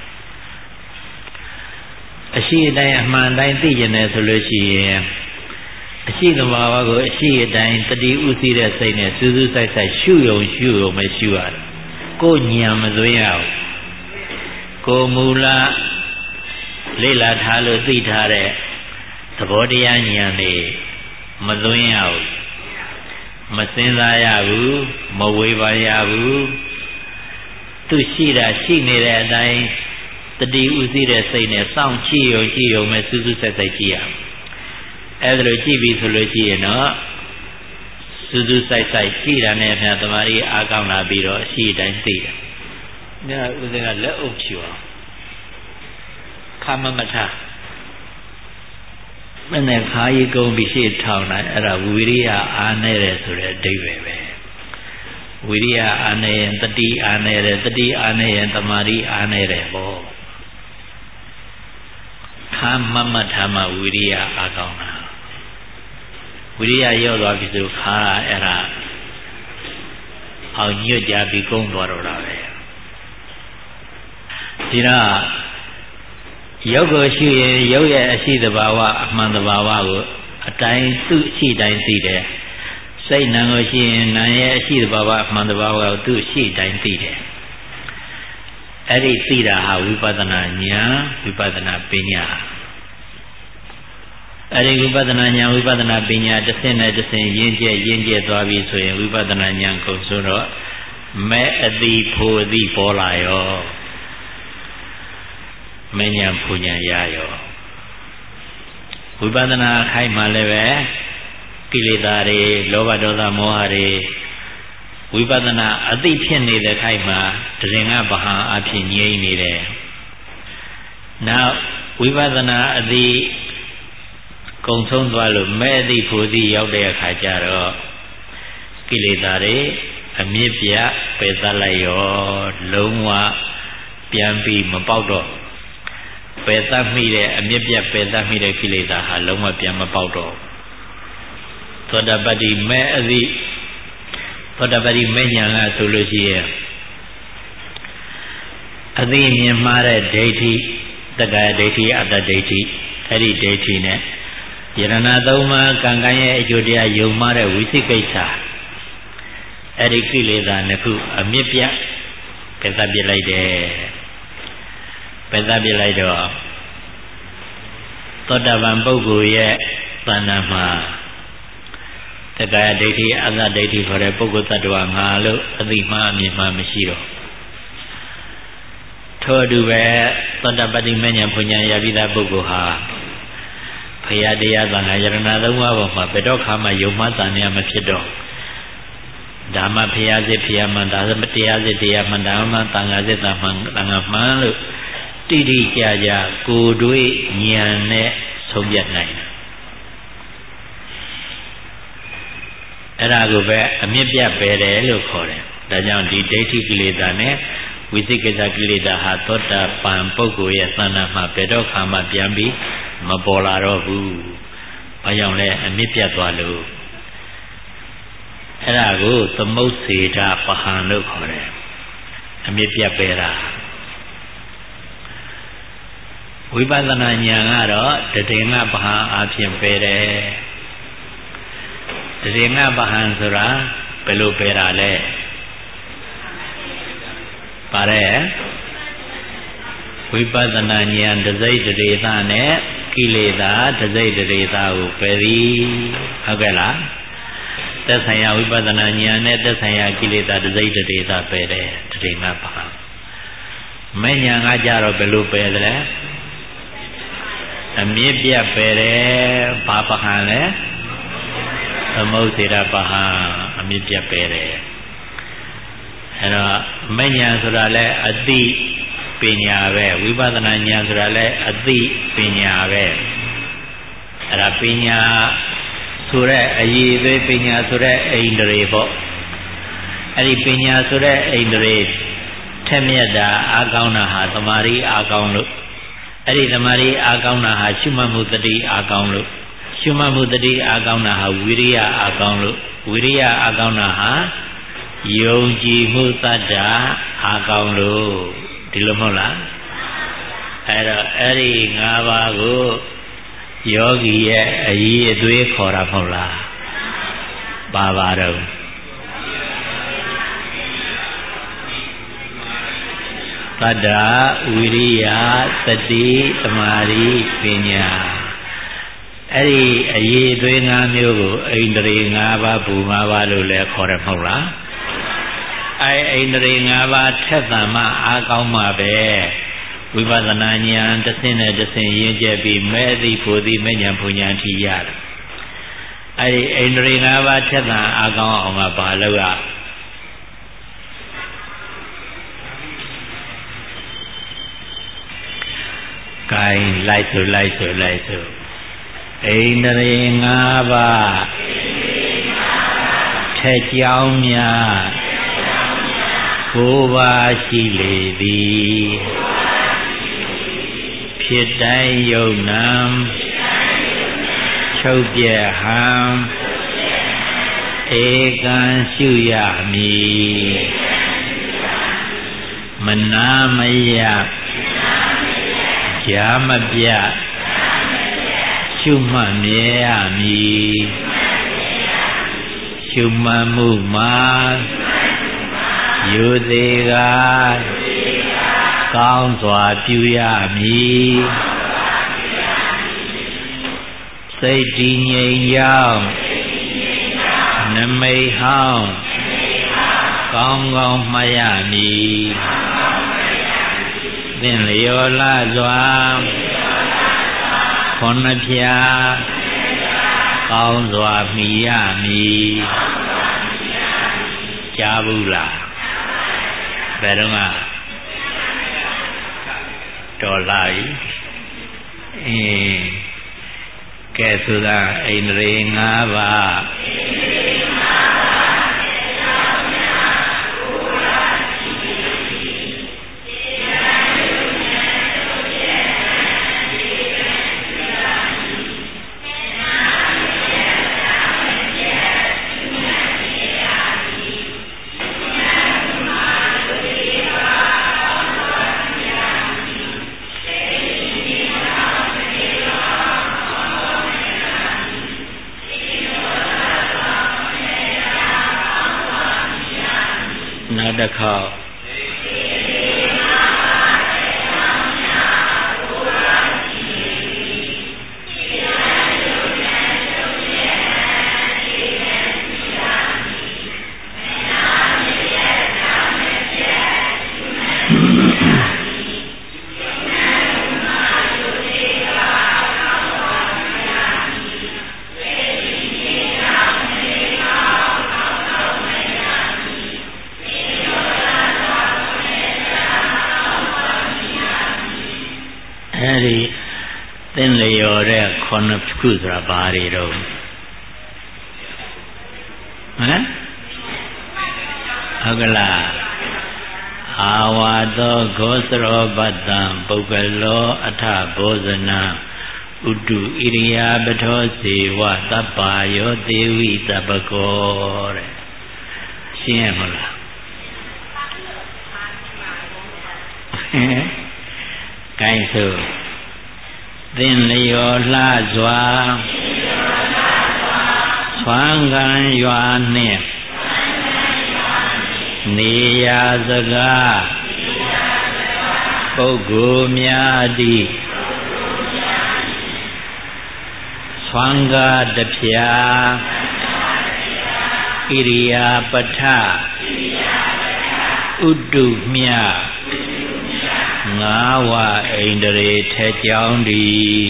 အရှိတိုင်းအမှန်တိုင်းသိကျင်တယ်ဆိုလို့ရှိရင်အရှိသဘာဝကိုအရှိအတိုင်းတတိဥသိတဲ့စိတ်နဲ့စူးစူးဆိုင်ဆိုင်ရှုယုံပဲရှုရတယ်ကိုယ်ဉာဏ်မသွင်းရဘူးကိုယ်မူလလေ့လာထားလို့သိထားတဲ့သဘောတရားဉာဏ်တွေမသွင်းရဘူးမစင်စားရဘူးမဝေဖန်ရဘူးသူရှိတာရှိနေတဲ့အတိုင်းတတိဥသိတဲ့စိတ်နဲ့စောင့်ကြည့်ရုံပဲစူးစူးဆိုင်ဆိုင်ကြည့်ရအောင်အဲ့ဒါလိုကြည့်ပြီဆိုလို့ရှိရင်တော့စူးစူးဆိုင်ဆိုင်ကြည့်တာနဲ့အမျှတမာရီအားကောင်းလာပြီးတော့အရှိတိုင်းသိတယ်။ဒါဥစဉ်ကလက်အုပ်ဖြူအောင်ခမမထမနဲ့ခါရီကုန်းပြီးရှေ့ထောင်လိုက်အဲ့ဒါဝိရိယအားနေတယ်ဆိုတဲ့အဓိပ္ပာယ်ပဲဝိရိယအားနေရင်တတိအားနေတယ်တတိအားနေရင်တမာရီအားနေတယ်ပေါ့ခမမထမဝိရိယအားကောင်းတာဝိရိယရောက်သွားပြီဆိုခါအဲ့ဒါအောင်ညွတ်ကြပြီးကုန်းသွားတော့တာပဲဒီတော့ရုပ်ကိုရှိရင်ရုပ်ရဲ့အရှိတဘာဝအမှန်တဘာဝကိုအတိုင်းသူ့အရှိတိုင်းသိတယ်စိတ်နာကိုရှိရင်နာရဲ့အရှိတဘာဝအမှန်တဘာဝကိုသူ့အရှိတိုင်းသိတယ်အဲ့ဒီသိတာဟာဝိပဿနာဉာဏ်ဝိပဿနာပညာအဲ့ဒီဝိပဿနာဉာဏ်ဝိပဿနာပညာတစ်ဆင့်နဲ့တစ်ဆင့်ရင်းကျက်သွားပြီဆိုရင်ဝိပဿနာဉာဏ်ကိုဆိုတော့မဲ့အတိဖို့အတိပေါ်လာရောမဉဏ်ဖူဉဏ်ရရောဝိပဿနာခိုင်းမှလည်းပဲကိလေသာတွေလောဘဒေါသမောဟတွေဝိပဿနာအသိဖြစ်နေတဲ့ခိုင်းမှတရင်ကဗဟံအဖြစ်ငြိမ့်နေတယ်နောက်ဝိပဿနာအသိကုံဆုံးသွားလို့မဲ့အသိဖူအသိရောက်တဲ့အခါကျတော့ကိလေသာတွေအမြင့်ပြပယ်သလိုက်ရောလုံးဝပြန်ပြီးမပေါက်တော့ပယ်သမိတဲ့အမြင့်ပြပယ်သမိတဲ့ကိလေသာဟာလုံးဝပြန်မပေါက်တော့သောတာပတ္တိမဲ့အသိသောတာပတ္တိမဲ့ဉာဏ်ကဆိုလို့ရှိရင်အသိမြင်မှားတဲ့ဒိဋ္ဌိတက္ကရာဒိဋ္ဌိအတ္တဒိဋ္ဌိအဲ့ဒီဒိဋ္ဌိနဲ့ယရဏသုံးပါးကံကံရဲ့အကျိုးတရားယုံမှားတဲ့ဝိသိကိစ္စအဲ့ဒီကိလေသာနှစ်ခုအမြင့်ပြပယ်သပြစ်လိုက်တယ်ပယ်သပြစ်လိုက်တော့သောတာပန်ပုဂ္ဂိုလ်ရဲ့သဏ္ဍာန်မှာတက္ကရာဒိဋ္ဌိအတ္တဒိဋ္ဌိခေါ်တဲ့ပုဂ္ဂိုလ်သတ္တဝါငါလို့အသိမှအမြင်မှမရှိတော့ထို့အတူပဲသောတာပတ္တိမဉ္ဇဉ်ဘုံဉာဏ်ရပြီးသားပုဂ္ဂိုလ်ဟာဖရာတရားသံဃာယရဏသုံးပါးပေါ်မှာဘယ်တော့ခါမှယုံမှတန်မြမဖြစ်တော့ဓမ္မဖရာစစ်ဖရာမှန်ဒါတရားစစ်တရားမှန်ဓမ္မသံဃာစစ်သံမှန်သံဃာမှန်လို့တိတိကျကျကိုယ်တွေ့ဉာဏ်နဲ့ဆုံးဖြတ်နိုင်တယ်အဲ့ဒါကိုပဲအမြင့်ပြပယ်တယ်လို့ခေါ်တယ်ဒါကြောင့်ဒီဒိဋ္ဌိကိလေသာနဲ့ဝိသိကိစ္စကိလေသာဟာသောတာပန်ပုဂ္ဂိုလ်ရဲ့သဏ္ဍာန်မှာဘယ်တော့ခါမှပြန်ပြီးမပေါ်လာတော့ဘူးဘာကြောင့်လဲအမြင့်ပြသွားလို့အဲ့ဒါကိုသမုတ်စေတပဟံလို့ခေါ်တယ်အမြင့်ပြပယ်တာဝိပဿနာဉာဏ်ကတော့တတိယပဟံအဖြစ်ပယ်တယ်တတိယပဟံဆိုတာဘယ်လိုပယ်တာလဲပါတယ်ဝိပဿနာဉာဏ်တစိတ်တရေသနဲ့ကိလေသာတစိတ်တရေသကိုပယ်သည်ဟုတ်ကဲ့လားသက်ဆိုင်ရာဝိပဿနာဉာဏ်နဲ့သက်ဆိုင်ရာကိလေသာတစိတ်တရေသပယ်တယ်တတိယပဟံမဲ့ဉာဏ်ကကြတော့ဘယ်လိုပယ်တယ်အမြင့်ပြပယ်တယ်ဘာပဟံလဲသမုတ်စေတပဟံအမြင့်ပြပယ်တယ်မဉ္ဇဉ်ဆိုတာလဲအသိပညာပဲဝိပဿနာဉာဏ်ဆိုတာလဲအသိပညာပဲအဲ့ဒါပညာဆိုတဲ့အရေးအသွေးပညာဆိုတဲ့အိန္ဒြေပေါ့အဲ့ဒီပညာဆိုတဲ့အိန္ဒြေထက်မြက်တာအားကောင်းတာဟာသမာဓိအားကောင်းလို့အဲ့ဒီသမာဓိအားကောင်းတာဟာရှုမှတ်မှုတတိအားကောင်းလို့ရှုမှတ်မှုတတိအားကောင်းတာဟာဝိရိယအားကောင်းလို့ဝိရိယအားကောင်းတာဟာယုံကြည်မှုတတ္တာအားကောင်းလို့ဒီလိုမဟုတ်လားအဲ့တော့အဲ့ဒီ၅ပါးကိုယောဂီရဲ့အရေးအသွေးခေါ်တာမဟုတ်လားပါပါတော့တတ္တာဝိရိယသတိသမာဓိပညာအဲ့ဒီအရေးအသွေး၅မျိုးကိုအိန္ဒြေ၅ပါးဘူ၅ပါးလို့လည်းခေါ်တယ်မဟုတ်လားအဲ့အိန္ဒြေ၅ပါးထက်သန်မှအားကောင်းမှပဲဝိပဿနာဉာဏ်တစ်ဆင့်နဲ့တစ်ဆင့်ရင့်ကျက်ပြီးမဲ့သိဖို့သိမဲ့ဉာဏ်ဘုံဉာဏ်ထိရတယ်အဲ့ဒီအိန္ဒြေ၅ပါးထက်သန်အားကောင်းအောင်ကဘာလို့ရကိုင်းလိုက်ဆိုအိန္ဒြေ၅ပါးထက်ကြောင်းများ9ပါးရှိလေသည်ဖြစ်တိုင်းယုံနံချုပ်ပြဲဟံဧကံရှုရမည်မနာမယကြာမပြရှုမှတ်မြဲရမည်ရှုမှတ်မှုမှာယူသေးကကောင်းစွာပြုရမည်စိတ်တည်ငြိမ်ကြောင်းနမိတ်ဟောင်းကောင်းကောင်းမှတ်ရမည်သင်လျော်လာစွာခொနဖြာကောင်းစွာမိရမည်ကြားဘူးလားဘယ်တော့မှတော်လာပြီကဲဆိုတာအိန္ဒြေ၅ပါးနောက်တစ်ခေါက်သင်လျော်တဲ့ခုနှစ်ခုဆိုတာဘာတွေတော့ဟမ်ဟုတ်ကလားအာဝါသောဂောစရောပတ္တံပုဂ္ဂလောအထဘောဇနံဥတုဣရိယာပထောစေဝသဗ္ဗယောသေဝိသဗ္ဗကောတဲ့ရှင်းရမလားကိုင်းဆိုသင်လျော်လှစွာဆွမ်းခံရွာနှင့်နေရာစကားပုဂ္ဂိုလ်များသည်ဆွမ်းကားတဖြာဣရိယာပထဥတုမြငါးဝအိန္ဒြေထဲကြောင်းသည်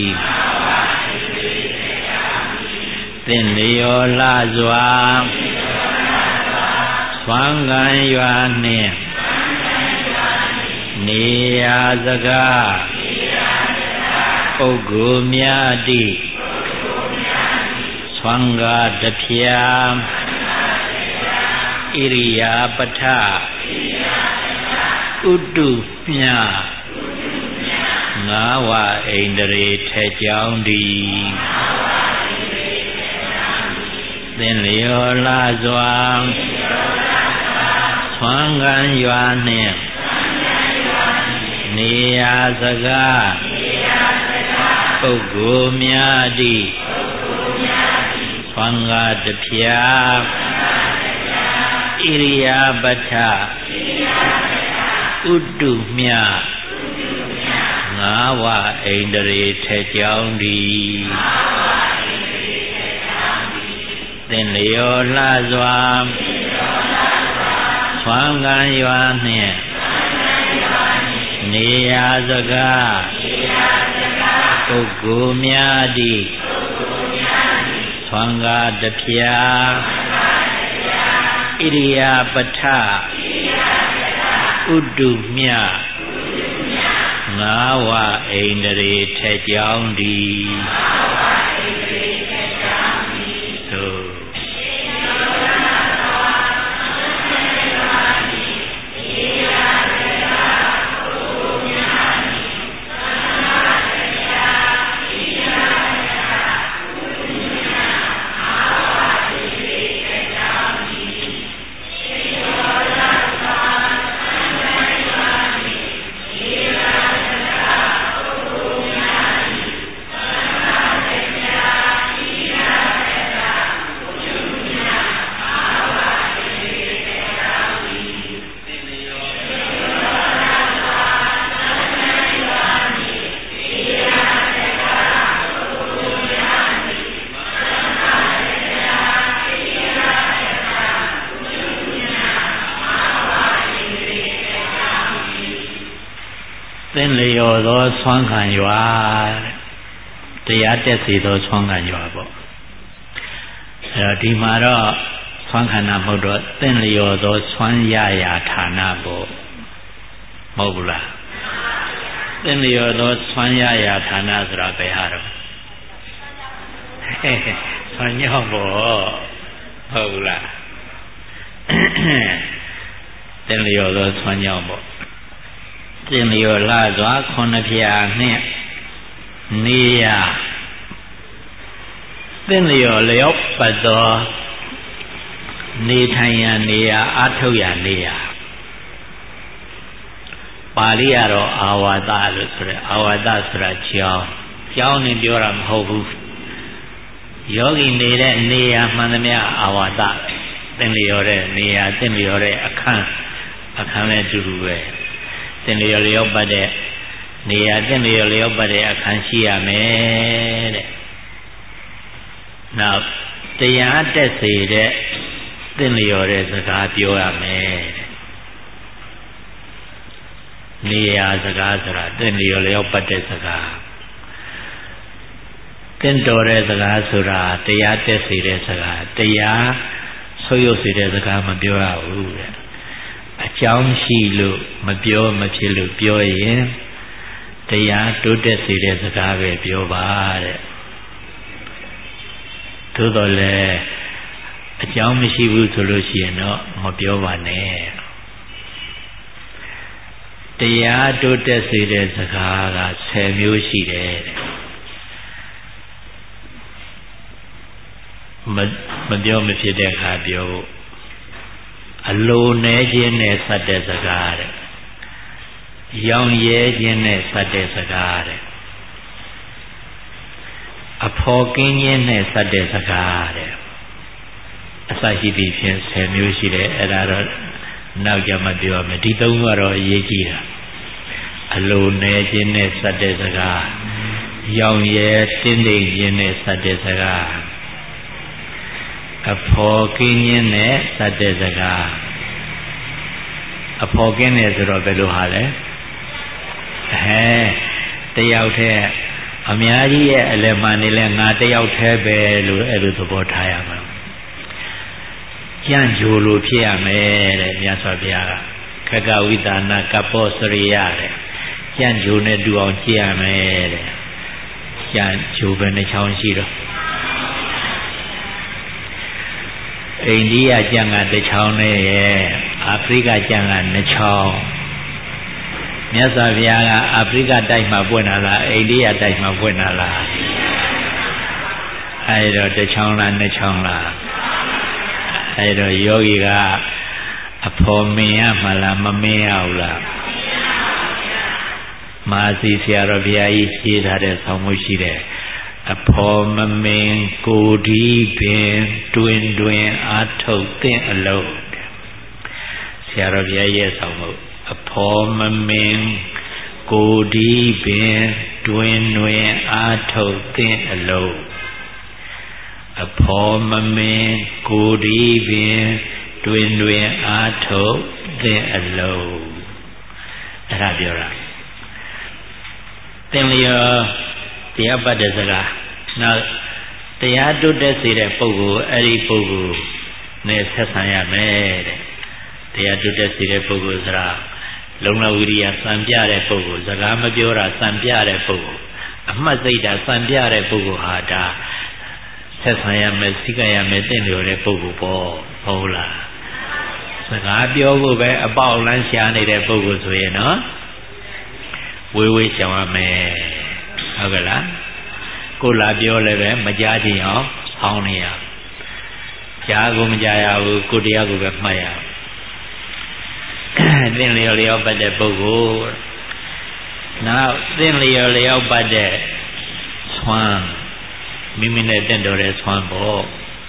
သင်လျော်လှစွာဆွမ်းခံရွာနှင့်နေရာစကားပုဂ္ဂိုလ်များတိဆွမ်းကားတဖြာဣရိယာပဋ္ဌဥတုမြငါးဝဣန္ဒြေထဲကြောင်းသည်သင်လျောလာစွာဆွမ်းခံရွာနှင့်နေရာစကားပုဂ္ဂိုလ်များတိဆွမ်းကားတဖြာဣရိယာပဋ္ဌဥတုမြငါးဝဣန္ဒြေထဲကြောင်းသည်သင်လျောလှစွာဆွမ်းခံရွာနှင့်နေရာစကားပုဂ္ဂိုလ်များတိဆွမ်းကားတဖြာဣရိယာပဋ္ဌဥတုမြငါးဝဣန္ဒြေထဲကြောင်းသည်သို့သင်လျောသောဆွမ်းခံရွာတရားတက်စီသောဆွမ်းခံရွာပေါ့အဲ့တော့ဒီမှာတော့ဆွမ်းခံတာမဟုတ်တော့သင်လျောသောဆွမ်းရရာဌာနပေါ့မဟုတ်ဘူးလားသင်လျောသောဆွမ်းရရာဌာနဆိုတာဘယ်ဟာတော့ဆွမ်းညောင်းပေါ့ဟုတ်ဘူးလားသင်လျောသောဆွမ်းညောင်းပေါ့သင်လျောလှစွာခုနှစ်ဖြာနှင့်နေရာသင်လျောလျော့ပတ်သောနေထိုင်ရန်နေရာအာထုတ်ရနေရာပါဠိကတော့အာဝါဒလို့ဆိုရဲအာဝါဒဆိုတာကြောင်းနဲ့ပြောတာမဟုတ်ဘူးယောဂီနေတဲ့နေရာမှန်သမျှအာဝါဒသင်လျောတဲ့နေရာသင်လျောတဲ့အခန်းလည်းအတူတူပဲသင်လျောလျောပတ်တဲ့နေရာသင်လျောလျောပတ်တဲ့အခန်းရှိရမယ်တဲ့နောက်တရားတက်စေတဲ့သင်လျောတဲ့စကားပြောရမယ်တဲ့နေရာစကားဆိုတာသင်လျောလျောပတ်တဲ့စကားသင်တော်တဲ့စကားဆိုတာတရားတက်စေတဲ့စကားတရားဆုပ်ယုပ်စေတဲ့စကားမပြောရဘူးတဲ့အကြောင်းရှိလို့မပြောမဖြစ်လို့ပြောရင်တရားတိုးတက်စေတဲ့စကားပဲပြောပါတဲ့သို့တော်လည်းအကြောင်းမရှိဘူးဆိုလို့ရှိရင်တော့မပြောပါနဲ့တရားတိုးတက်စေတဲ့စကားက10မျိုးရှိတယ်တဲ့မပြောမဖြစ်တဲ့အခါပြောဖို့အလိုနဲခြင်းနဲ့စတဲ့စကားတဲ့ရောင်ရဲခြင်းနဲ့စတဲ့စကားတဲ့အဖော်ကင်းခြင်းနဲ့စတဲ့စကားတဲ့အစရှိသည်ဖြင့်10မျိုးရှိတယ်အဲ့ဒါတော့နောက်ကြမှပြောမယ်ဒီသုံးခုကတော့အရေးကြီးတာအလိုနဲခြင်းနဲ့စတဲ့စကားရောင်ရဲတင်းတိမ်ခြင်းနဲ့စတဲ့စကားအဖော်ကင်းခြင်းနဲ့စတဲ့စကားအဖော်ကင်းတယ်ဆိုတော့ဘယ်လိုဟာလဲတယောက်တည်းအများကြီးရဲ့အလယ်မှာနေလဲငါတယောက်တည်းပဲလို့အဲ့လိုသဘောထားရမှာကြံ့ကြိုလို့ဖြစ်ရမယ်တဲ့မြတ်စွာဘုရားကခကဝိသနာကပ္ပောစရိယတဲ့ကြံ့ကြိုနဲ့တူအောင်ကြည့်ရမယ်တဲ့ကြံ့ကြိုပဲနှချောင်းရှိတော့အိန္ဒိယကြံ့ကတစ်ချောင်းနဲ့ရဲ့အာဖရိကကြံ့ကနှစ်ချောင်းမြတ်စွာဘုရားကအာဖရိကတိုက်မှာပွင့်လာလားအိန္ဒိယတိုက်မှာပွင့်လာလားအဲ့တော့တစ်ချောင်းလားနှစ်ချောင်းလားအဲ့တော့ယောဂီကအဖော်မင်ရမှာလားမမင်ရဘူးလားမာစီဆရာတော်ဘုရားကြီးရှင်းထားတဲ့ဆောင်းမှုရှိတယ်အဖော်မမင်ကိုဒီပင်တွင်အာထုတ်တဲ့အလုံးဆရာတော်ဘုရားရဲ့ဆောင်းမှုအဖော်မမင်ကိုဒီပင်တွင်အာထုတ်တဲ့အလုံးအဖော်မမင်ကိုဒီပင်တွင်အာထုတ်တဲ့အလုံးအဲ့ဒါပြောတာသင်လျောတရားပတ်တဲ့စကားနောက်တရားတုတ်တဲ့စေတဲ့ပုဂ္ဂိုလ်အဲ့ဒီပုဂ္ဂိုလ်နဲ့ဆက်ဆံရမယ်တဲ့တရားတုတ်တဲ့စေတဲ့ပုဂ္ဂိုလ်ဆိုတာလုံလဝိရိယစံပြတဲ့ပုဂ္ဂိုလ်စကားမပြောတာစံပြတဲ့ပုဂ္ဂိုလ်အမှတ်စိတ်တာစံပြတဲ့ပုဂ္ဂိုလ်ဟာဒါဆက်ဆံရမယ်စိတ်ကရမယ်တင့်လျော်တဲ့ပုဂ္ဂိုလ်ပေါ့ဟုတ်လားစကားပြောဖို့ပဲအပေါက်လန်းရှားနေတဲ့ပုဂ္ဂိုလ်ဆိုရင်နော်ဝေးရှောင်ရမယ်ဟုတ်ကဲ့လားကိုလာပြောလည်းပဲမကြားချင်အောင်ဆောင်းနေရကြားကိုမကြားရဘူးကိုတရားကိုပဲမှတ်ရသင်လျော်လျောက်ပတ်တဲ့ပုဂ္ဂိုလ်နောက်သင်လျော်လျောက်ပတ်တဲ့ဆွမ်းမိမိနဲ့တင့်တော်တဲ့ဆွမ်းပေါ့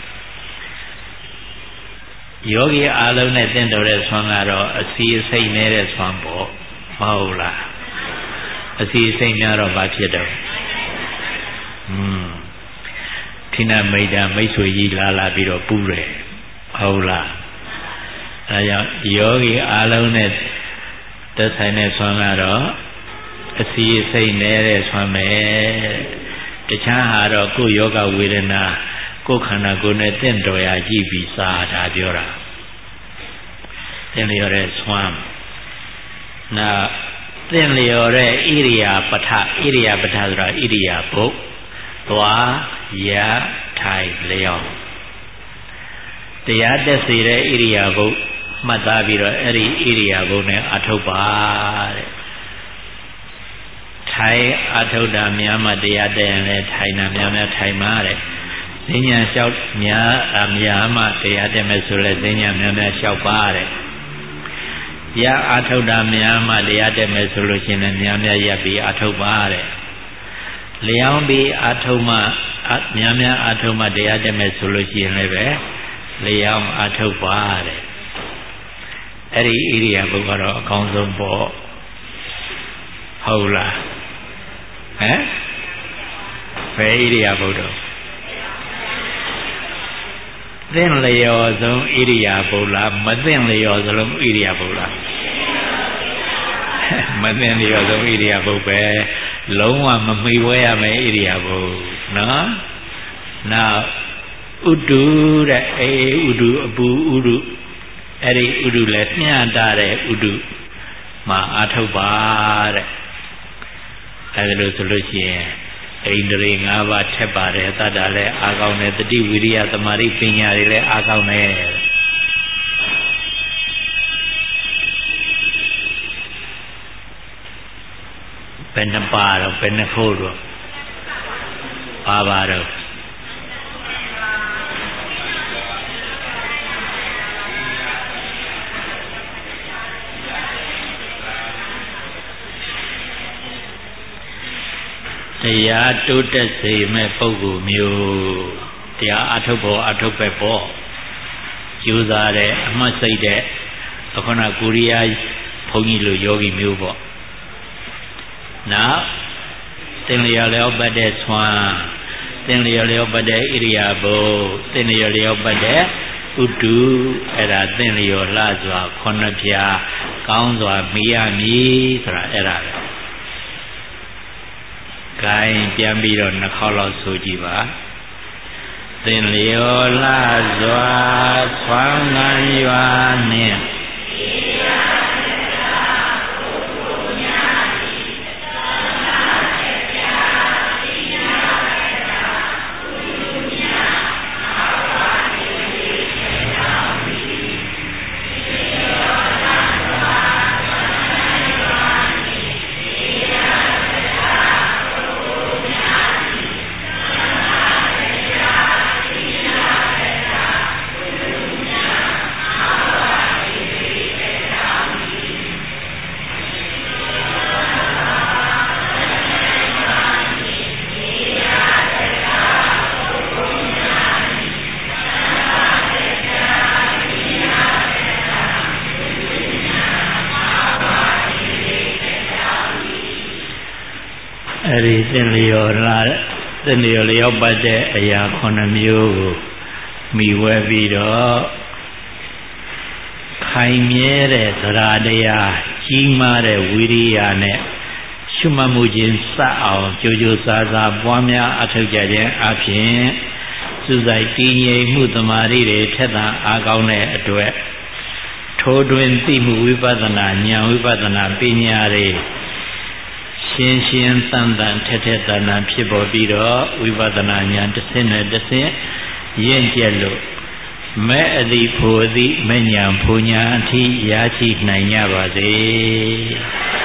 ယောဂီအားလုံးနဲ့တင့်တော်တဲ့ဆွမ်းကတော့အစီအစိတ်နေတဲ့ဆွမ်းပေါ့မဟုတ်လားအစီအစိတ်များတော့ဘာဖြစ်တော့ထိနမိတ်တာမိတ်ဆွေကြီးလာပြီးတော့ပူးတယ်ဟုတ်လားအဲကြောင့်ယောဂီအားလုံးနဲ့သက်ဆိုင်တဲ့ဆွမ်းကတော့အစီအစိတ်နေတဲ့ဆွမ်းပဲတခြားဟာတော့ကိုယ်ယောဂဝေဒနာကိုယ်ခန္ဓာကိုယ်နဲ့တင့်တော်ရာကြည့်ပြီးစားတာပြောတာသင်လျော်တဲ့ဆွမ်းနောက်သင်လျော်တဲ့ဣရိယာပဋ္ဌဆိုတာဣရိယာပုတ်သွားရထိုင်လျော်တရားတက်စေတဲ့ဣရိယာပုတ်မှတ်သားပြီးတော့အဲ့ဒီဣရိယာပုတ်နဲ့အထုတ်ပါတဲ့ထိုင်အထုတ်တာများမှတရားတက်ရင်လည်းထိုင်တာများထိုင်ပါတဲ့ဈဉ္ညာလျှောက်များမှတရားတက်မယ်ဆိုလဲဈဉ္ညာများလျှောက်ပါတဲ့ရအာထုတ်တာများမှတရားတက်မယ်ဆိုလို့ရှိရင်များရပ်ပြီးအာထုတ်ပါတဲ့လျောင်းပြီးအာထုတ်မှများအာထုတ်မှတရားတက်မယ်ဆိုလို့ရှိရင်လည်းပဲလျောင်းအာထုတ်ပါတဲ့အဲ့ဒီဣရိယာပုကတော့အကောင်းဆုံးပေါ့ဟုတ်လားဟမ်ဘယ်ဣရိယာပုတော့သင်လျော်ဆုံးဣရိယာပုလားမသင်လျော်ဆုံးဣရိယာပုလားမသင်လျော်ဆုံးဣရိယာပုပဲလုံးဝမမိဝဲရမယ်ဣရိယာပုနော်နောက်ဥတုတဲ့ဥတုအပူဥတုအဲ့ဒီဥတုလည်းမျှတာတဲ့ဥတုမှာအာထုတ်ပါတဲ့အဲ့ဒါလို့ဆိုလို့ရှိရင်ဣန္ဒြေ၅ပါးထက်ပါတယ်သတ္တလည်းအာကောင်းတယ်တတိဝိရိယသမာဓိပညာတွေလည်းအာကောင်းတယ်ဘယ်နှပါတော့ဘယ်နှဖို့တော့ပါတော့တရားတိုးတက်စေမဲ့ပုဂ္ဂိုလ်မျိုးတရားအထုတ်ဖို့အထုတ်ပဲပေါ့ကြိုးစားတဲ့အမှတ်စိတ်တဲ့အခုနကိုရီးယားဘုန်းကြီးလိုယောဂီမျိုးပေါ့နောက်သင်လျော်လျောပတ်တဲ့ဆွမ်းသင်လျော်လျောပတ်တဲ့ဣရိယာပုသင်လျော်လျောပတ်တဲ့ဥတုအဲ့ဒါသင်လျော်လှစွာခုနှစ်ဖြာကောင်းစွာမိရမည်ဆိုတာအဲ့ဒါပဲဂိုင်းပြန်ပြီးတော့နှစ်ခေါက်လောက်ဆိုကြည့်ပါသင်လျောလာစွာဆွမ်းငံရွာနှင့်သင်လျောလျောပတ်တဲ့အရာ9မျိုးကိုမိဝဲပြီးတော့ခိုင်မြဲတဲ့သရတရားကြီးမားတဲ့ဝိရိယနဲ့ရှုမှတ်မှုချင်းစအောင်ကြိုးကြိုးစားစားပွားများအထောက်ကြခြင်းအပြင်စုစိုက်တည်ငြိမ်မှုသမာဓိတွေထက်သန်အားကောင်းတဲ့အတွက်ထိုးတွင်သိမှုဝိပဿနာဉာဏ်ဝိပဿနာပညာတွေရှင်းရှင်းတန်တန်ထက်ထက်တန်တန်ဖြစ်ပေါ်ပြီးတော့ဝိပဿနာဉာဏ်တစ်ဆင့်နဲ့တစ်ဆင့်ရင့်ကျက်လို့မဲ့အသည်ဖို့အသည်မဲ့ဉာဏ်ဖို့ဉာဏ်အထိရရှိနိုင်ကြပါစေ